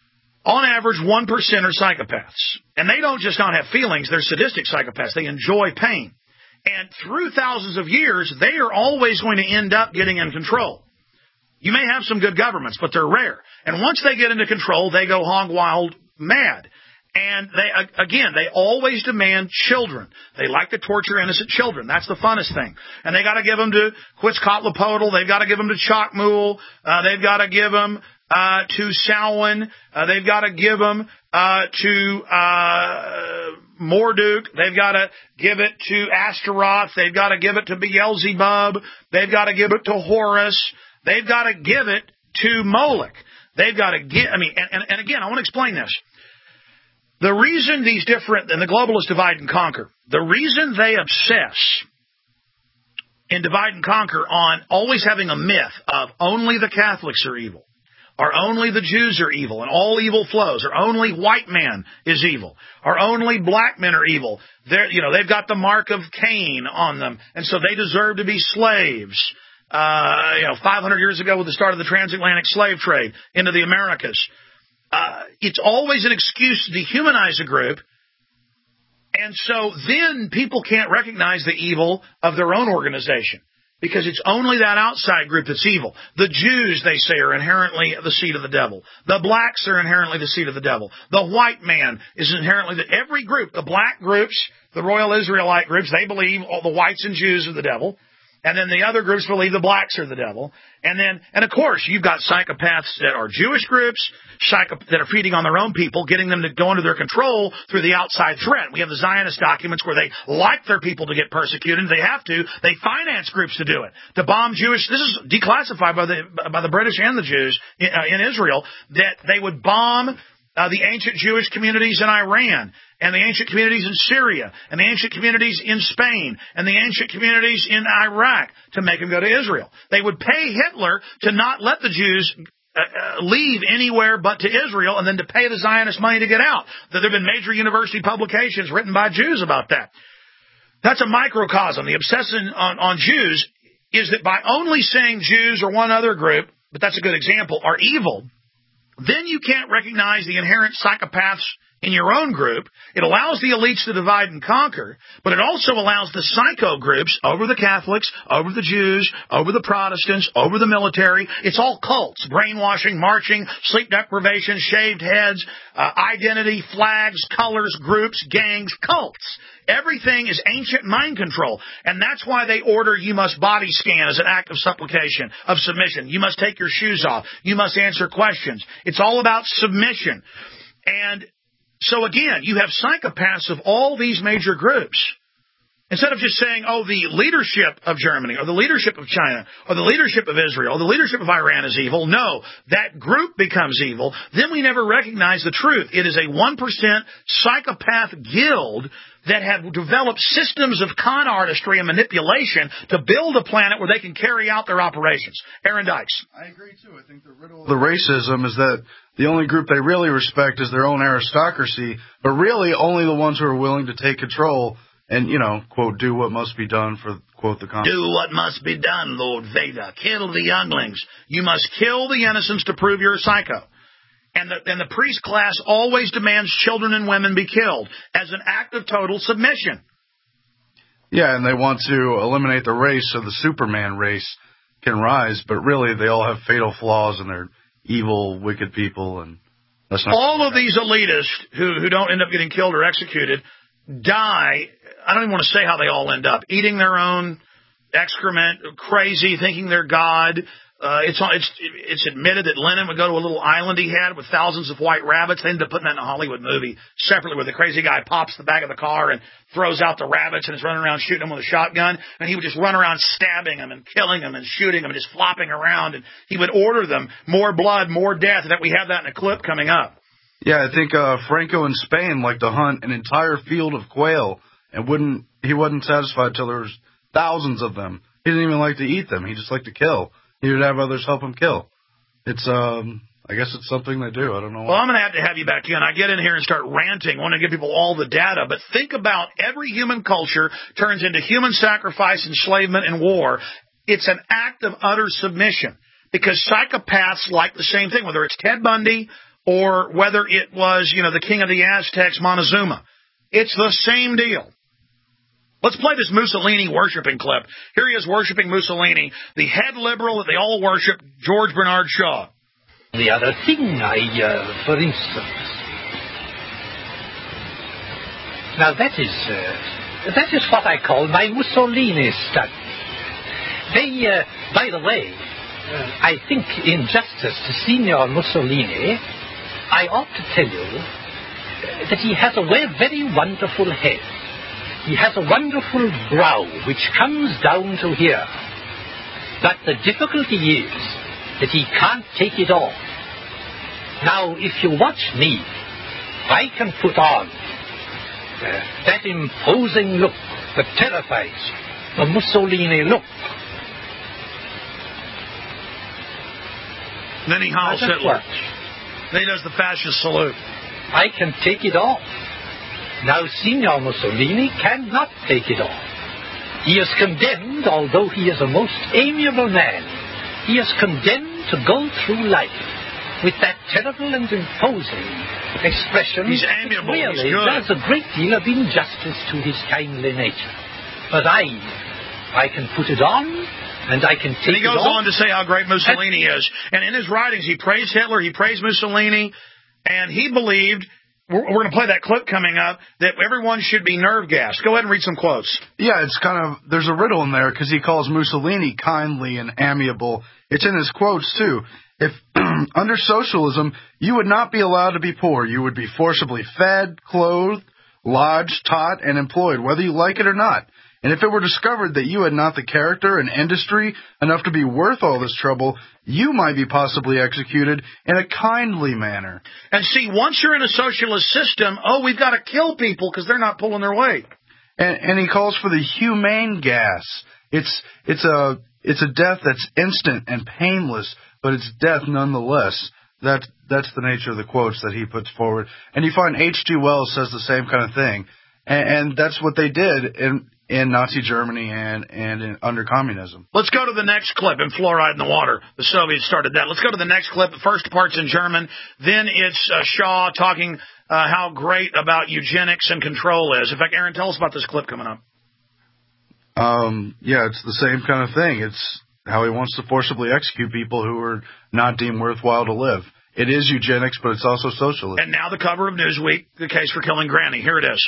On average, 1% are psychopaths. And they don't just not have feelings, they're sadistic psychopaths. They enjoy pain. And through thousands of years, they are always going to end up getting in control. You may have some good governments, but they're rare. And once they get into control, they go hog wild mad. And they always demand children. They like to torture innocent children. That's the funnest thing. And they got to give them to Quetzalcoatl. They've got to give them to Chocmool. They've got to give them to Samhain. They've got to give them to Marduk. They've got to give it to Astaroth. They've got to give it to Beelzebub. They've got to give it to Horus. They've got to give it to Moloch. They've got to give, and again, I want to explain this. The reason these different, and the globalists divide and conquer, the reason they obsess in divide and conquer on always having a myth of only the Catholics are evil, or only the Jews are evil, and all evil flows, or only white man is evil, or only black men are evil. They've got the mark of Cain on them, and so they deserve to be slaves. 500 years ago with the start of the transatlantic slave trade into the Americas. It's always an excuse to dehumanize a group, and so then people can't recognize the evil of their own organization because it's only that outside group that's evil. The Jews, they say, are inherently the seed of the devil. The blacks are inherently the seed of the devil. The white man is inherently every group. The black groups, the Royal Israelite groups, they believe all the whites and Jews are the devil. And then the other groups believe the blacks are the devil. And of course, you've got psychopaths that are Jewish groups, that are feeding on their own people, getting them to go under their control through the outside threat. We have the Zionist documents where they like their people to get persecuted. They have to. They finance groups to do it. To bomb Jewish, this is declassified by the British and the Jews in Israel, that they would bomb the ancient Jewish communities in Iran, and the ancient communities in Syria, and the ancient communities in Spain, and the ancient communities in Iraq to make them go to Israel. They would pay Hitler to not let the Jews leave anywhere but to Israel, and then to pay the Zionist money to get out. There have been major university publications written by Jews about that. That's a microcosm. The obsession on Jews is that by only saying Jews or one other group, but that's a good example, are evil, then you can't recognize the inherent psychopaths in your own group. It allows the elites to divide and conquer, but it also allows the psycho groups over the Catholics, over the Jews, over the Protestants, over the military. It's all cults, brainwashing, marching, sleep deprivation, shaved heads, identity, flags, colors, groups, gangs, cults. Everything is ancient mind control, and that's why they order you must body scan as an act of supplication, of submission. You must take your shoes off. You must answer questions. It's all about submission. And so again, you have psychopaths of all these major groups Instead of just saying, oh, the leadership of Germany or the leadership of China or the leadership of Israel or the leadership of Iran is evil. No, that group becomes evil. Then we never recognize the truth. It is a 1% psychopath guild that have developed systems of con artistry and manipulation to build a planet where they can carry out their operations. Aaron Dykes. I agree, too. I think the riddle of the racism is that the only group they really respect is their own aristocracy, but really only the ones who are willing to take control and, you know, quote, do what must be done for, quote, the country. Do what must be done, Lord Vader. Kill the younglings. You must kill the innocents to prove you're a psycho. And the priest class always demands children and women be killed as an act of total submission. Yeah, and they want to eliminate the race so the Superman race can rise, but really they all have fatal flaws and they're evil, wicked people. And that's not all of these elitists who don't end up getting killed or executed die. I don't even want to say how they all end up. Eating their own excrement, crazy, thinking they're God. It's admitted that Lenin would go to a little island he had with thousands of white rabbits. They ended up putting that in a Hollywood movie separately where the crazy guy pops the back of the car and throws out the rabbits and is running around shooting them with a shotgun. And he would just run around stabbing them and killing them and shooting them and just flopping around. And he would order them more blood, more death. And that we have that in a clip coming up. Yeah, I think Franco in Spain liked to hunt an entire field of quail and he wasn't satisfied until there was thousands of them. He didn't even like to eat them. He just liked to kill. He would have others help him kill. It's, I guess it's something they do. I don't know why. Well, I'm going to have you back in. I get in here and start ranting, want to give people all the data. But think about every human culture turns into human sacrifice, enslavement, and war. It's an act of utter submission because psychopaths like the same thing, whether it's Ted Bundy or whether it was, the king of the Aztecs, Montezuma. It's the same deal. Let's play this Mussolini worshiping clip. Here he is worshiping Mussolini, the head liberal that they all worship, George Bernard Shaw. The other thing for instance, now that is what I call my Mussolini study. By the way, I think in justice to Signor Mussolini, I ought to tell you that he has a very wonderful head. He has a wonderful brow which comes down to here. But the difficulty is that he can't take it off. Now, if you watch me, I can put on that imposing look that terrifies the Mussolini look. Then he howls Hitler. Then he does the fascist salute. I can take it off. Now, Signor Mussolini cannot take it off. He is condemned, although he is a most amiable man, he is condemned to go through life with that terrible and imposing expression. He's amiable. Really He's good. Does a great deal of injustice to his kindly nature. But I can put it on, and I can take it off. And he goes on to say how great Mussolini is. And in his writings, he praised Hitler, he praised Mussolini, and he believed... We're going to play that clip coming up that everyone should be nerve gassed. Go ahead and read some quotes. Yeah, it's there's a riddle in there because he calls Mussolini kindly and amiable. It's in his quotes, too. If under socialism, you would not be allowed to be poor. You would be forcibly fed, clothed, lodged, taught, and employed, whether you like it or not. And if it were discovered that you had not the character and industry enough to be worth all this trouble, you might be possibly executed in a kindly manner. And see, once you're in a socialist system, we've got to kill people because they're not pulling their weight. And he calls for the humane gas. It's a death that's instant and painless, but it's death nonetheless. That's the nature of the quotes that he puts forward. And you find H.G. Wells says the same kind of thing. And that's what they did in Nazi Germany and under communism. Let's go to the next clip in Fluoride in the Water. The Soviets started that. Let's go to the next clip. The first part's in German. Then it's Shaw talking how great about eugenics and control is. In fact, Aaron, tell us about this clip coming up. Yeah, it's the same kind of thing. It's how he wants to forcibly execute people who are not deemed worthwhile to live. It is eugenics, but it's also socialism. And now the cover of Newsweek, the case for killing Granny. Here it is.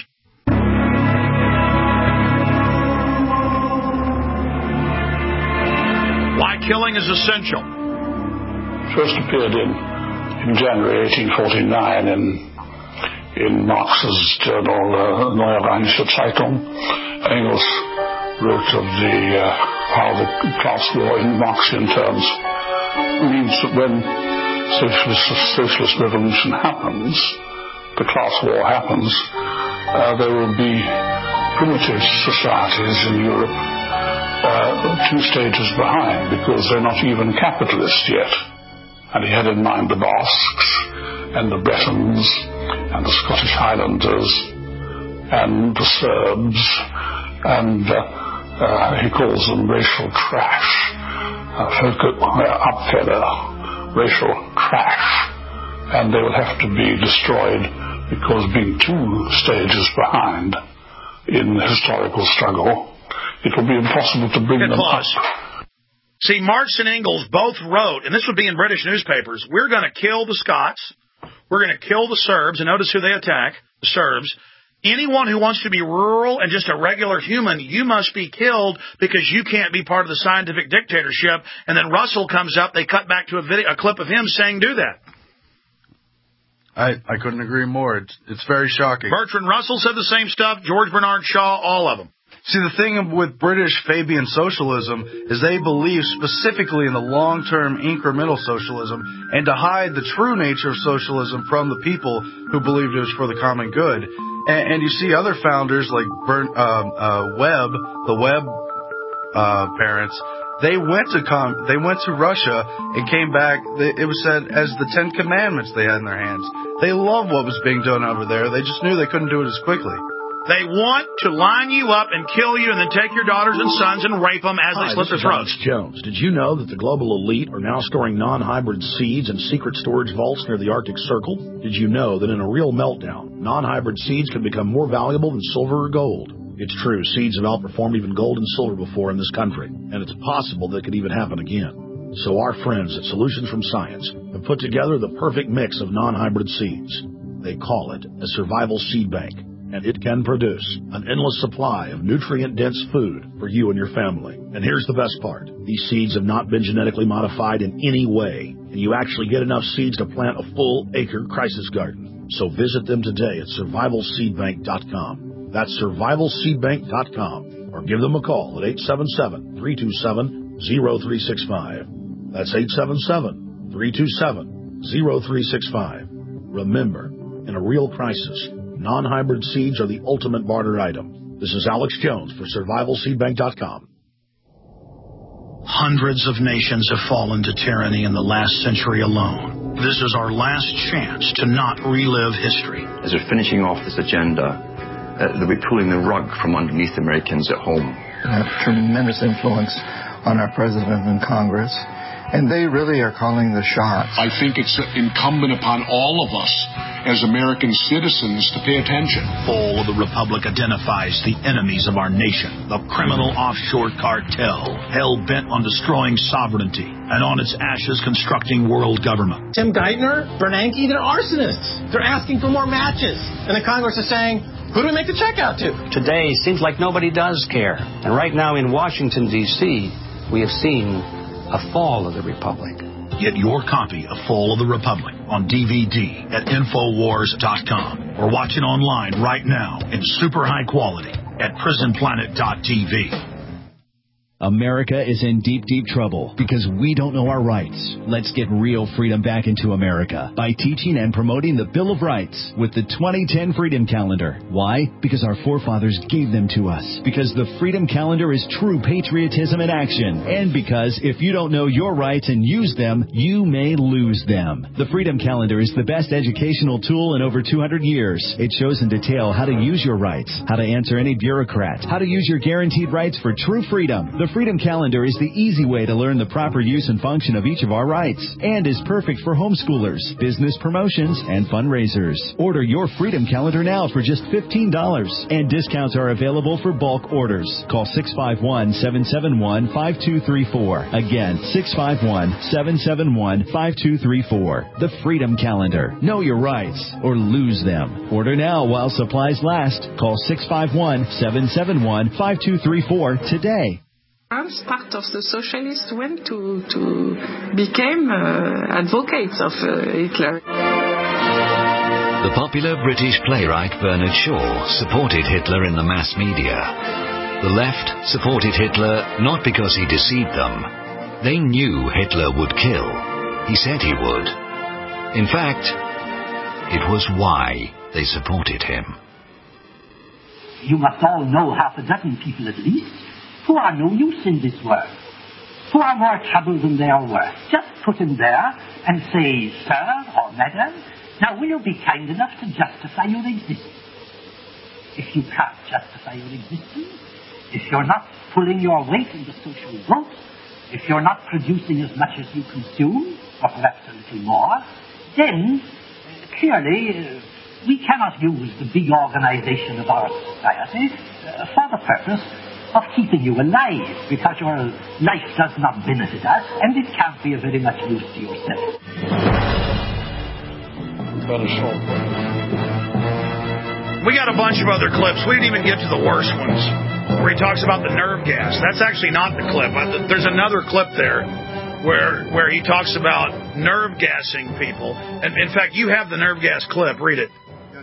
Why killing is essential. First appeared in January 1849 in Marx's journal, Neue Rheinische Zeitung, Engels wrote of how the class war in Marxian terms means that when socialist revolution happens, the class war happens, there will be primitive societies in Europe 2 stages behind, because they're not even capitalist yet. And he had in mind the Basques and the Bretons and the Scottish Highlanders and the Serbs, and he calls them racial trash, Abfälle, racial trash, and they will have to be destroyed because being 2 stages behind in the historical struggle, it will be impossible to bring them up. See, Marx and Engels both wrote, and this would be in British newspapers, we're going to kill the Scots, we're going to kill the Serbs, and notice who they attack, the Serbs. Anyone who wants to be rural and just a regular human, you must be killed because you can't be part of the scientific dictatorship. And then Russell comes up, they cut back to a clip of him saying, do that. I couldn't agree more. It's very shocking. Bertrand Russell said the same stuff, George Bernard Shaw, all of them. See, the thing with British Fabian socialism is they believe specifically in the long-term incremental socialism, and to hide the true nature of socialism from the people who believed it was for the common good. And you see other founders like Webb, the Webb parents, they went to Russia and came back. It was said as the 10 Commandments they had in their hands. They loved what was being done over there. They just knew they couldn't do it as quickly. They want to line you up and kill you and then take your daughters and sons and rape them as they slit their throats. Alex Jones. Did you know that the global elite are now storing non-hybrid seeds in secret storage vaults near the Arctic Circle? Did you know that in a real meltdown, non-hybrid seeds can become more valuable than silver or gold? It's true, seeds have outperformed even gold and silver before in this country, and it's possible that it could even happen again. So our friends at Solutions from Science have put together the perfect mix of non-hybrid seeds. They call it a survival seed bank, and it can produce an endless supply of nutrient-dense food for you and your family. And here's the best part. These seeds have not been genetically modified in any way, and you actually get enough seeds to plant a full-acre crisis garden. So visit them today at survivalseedbank.com. That's survivalseedbank.com, or give them a call at 877-327-0365. That's 877-327-0365. Remember, in a real crisis, non-hybrid seeds are the ultimate barter item. This is Alex Jones for survivalseedbank.com. Hundreds of nations have fallen to tyranny in the last century alone. This is our last chance to not relive history. As we're finishing off this agenda, they'll be pulling the rug from underneath Americans at home. They have tremendous influence on our president and Congress, and they really are calling the shots. I think it's incumbent upon all of us as American citizens to pay attention. Fall of the Republic identifies the enemies of our nation, the criminal offshore cartel, hell-bent on destroying sovereignty, and on its ashes constructing world government. Tim Geithner, Bernanke, they're arsonists. They're asking for more matches. And the Congress is saying, who do we make the check out to? Today seems like nobody does care. And right now in Washington, D.C., we have seen a fall of the Republic. Get your copy of Fall of the Republic on DVD at Infowars.com or watch it online right now in super high quality at PrisonPlanet.tv. America is in deep, deep trouble because we don't know our rights. Let's get real freedom back into America by teaching and promoting the Bill of Rights with the 2010 Freedom Calendar. Why? Because our forefathers gave them to us. Because the Freedom Calendar is true patriotism in action. And because if you don't know your rights and use them, you may lose them. The Freedom Calendar is the best educational tool in over 200 years. It shows in detail how to use your rights, how to answer any bureaucrat, how to use your guaranteed rights for true freedom. The Freedom Calendar is the easy way to learn the proper use and function of each of our rights and is perfect for homeschoolers, business promotions, and fundraisers. Order your Freedom Calendar now for just $15, and discounts are available for bulk orders. Call 651-771-5234. Again, 651-771-5234. The Freedom Calendar. Know your rights or lose them. Order now while supplies last. Call 651-771-5234 today. Part of the socialists went to become advocates of Hitler. The popular British playwright Bernard Shaw supported Hitler in the mass media. The left supported Hitler not because he deceived them. They knew Hitler would kill. He said he would. In fact, it was why they supported him. You must all know half a dozen people at least who are no use in this world, who are more trouble than they are worth. Just put them there and say, sir or madam, now will you be kind enough to justify your existence? If you can't justify your existence, if you're not pulling your weight in the social vote, if you're not producing as much as you consume, or perhaps a little more, then clearly we cannot use the big organization of our society for the purpose of keeping you alive, because your life does not benefit us, and it can't be of very much use to yourself. We got a bunch of other clips. We didn't even get to the worst ones, where he talks about the nerve gas. That's actually not the clip. There's another clip there where he talks about nerve gassing people. And in fact, you have the nerve gas clip. Read it.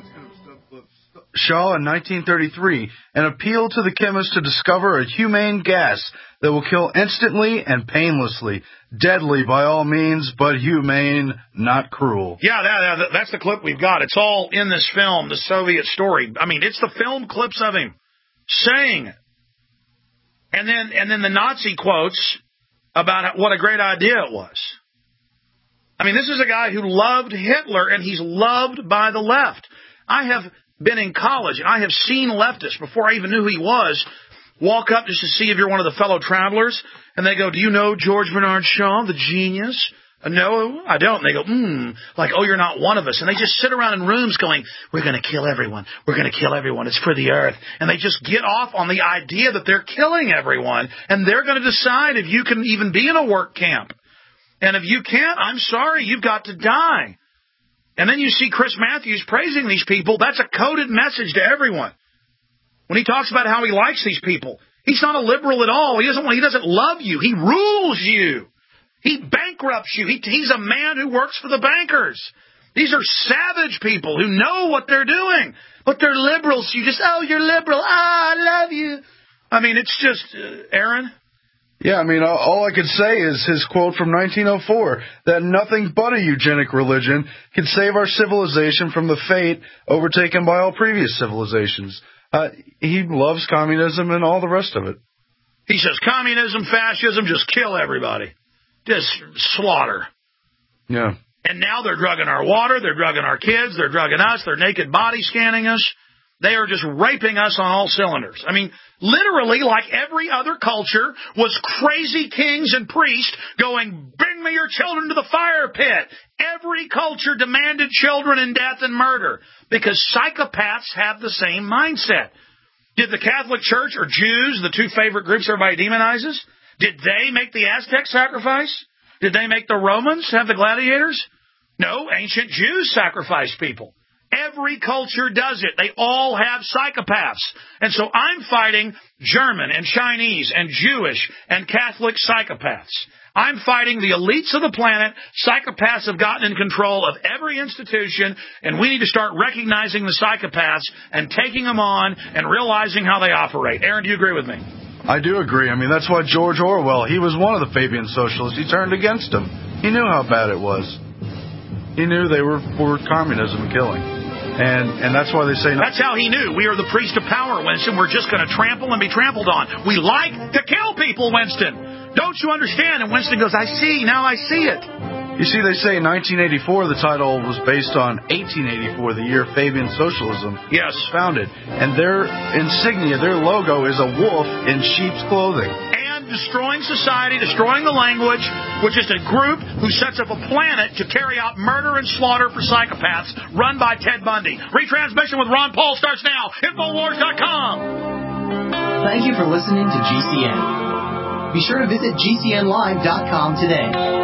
Shaw in 1933, an appeal to the chemist to discover a humane gas that will kill instantly and painlessly. Deadly by all means, but humane, not cruel. Yeah, that's the clip we've got. It's all in this film, the Soviet story. I mean, it's the film clips of him saying it. And then the Nazi quotes about what a great idea it was. I mean, this is a guy who loved Hitler, and he's loved by the left. I have been in college, and I have seen leftists, before I even knew who he was, walk up just to see if you're one of the fellow travelers, and they go, do you know George Bernard Shaw, the genius? No, I don't. And they go, like, oh, you're not one of us. And they just sit around in rooms going, we're going to kill everyone. We're going to kill everyone. It's for the earth. And they just get off on the idea that they're killing everyone, and they're going to decide if you can even be in a work camp. And if you can't, I'm sorry, you've got to die. And then you see Chris Matthews praising these people. That's a coded message to everyone. When he talks about how he likes these people, he's not a liberal at all. He doesn't love you. He rules you. He bankrupts you. He's a man who works for the bankers. These are savage people who know what they're doing. But they're liberals. You just, oh, you're liberal. Ah, I love you. I mean, it's just, Aaron? Yeah, I mean, all I could say is his quote from 1904, that nothing but a eugenic religion can save our civilization from the fate overtaken by all previous civilizations. He loves communism and all the rest of it. He says communism, fascism, just kill everybody. Just slaughter. Yeah. And now they're drugging our water, they're drugging our kids, they're drugging us, they're naked body scanning us. They are just raping us on all cylinders. I mean, literally, like every other culture, was crazy kings and priests going, bring me your children to the fire pit. Every culture demanded children in death and murder because psychopaths have the same mindset. Did the Catholic Church or Jews, the two favorite groups everybody demonizes, did they make the Aztec sacrifice? Did they make the Romans have the gladiators? No, ancient Jews sacrificed people. Every culture does it. They all have psychopaths. And so I'm fighting German and Chinese and Jewish and Catholic psychopaths. I'm fighting the elites of the planet. Psychopaths have gotten in control of every institution, and we need to start recognizing the psychopaths and taking them on and realizing how they operate. Aaron, do you agree with me? I do agree. I mean, that's why George Orwell, he was one of the Fabian socialists. He turned against them. He knew how bad it was. He knew they were for communism and killing. And that's why they say no. That's how he knew. We are the priest of power, Winston. We're just going to trample and be trampled on. We like to kill people, Winston. Don't you understand? And Winston goes, I see. Now I see it. You see, they say in 1984 the title was based on 1884, the year Fabian socialism was founded. And their insignia, their logo, is a wolf in sheep's clothing. Destroying society, destroying the language, which is a group who sets up a planet to carry out murder and slaughter for psychopaths run by Ted Bundy. Retransmission with Ron Paul starts now. Infowars.com. Thank you for listening to GCN. Be sure to visit GCNlive.com today.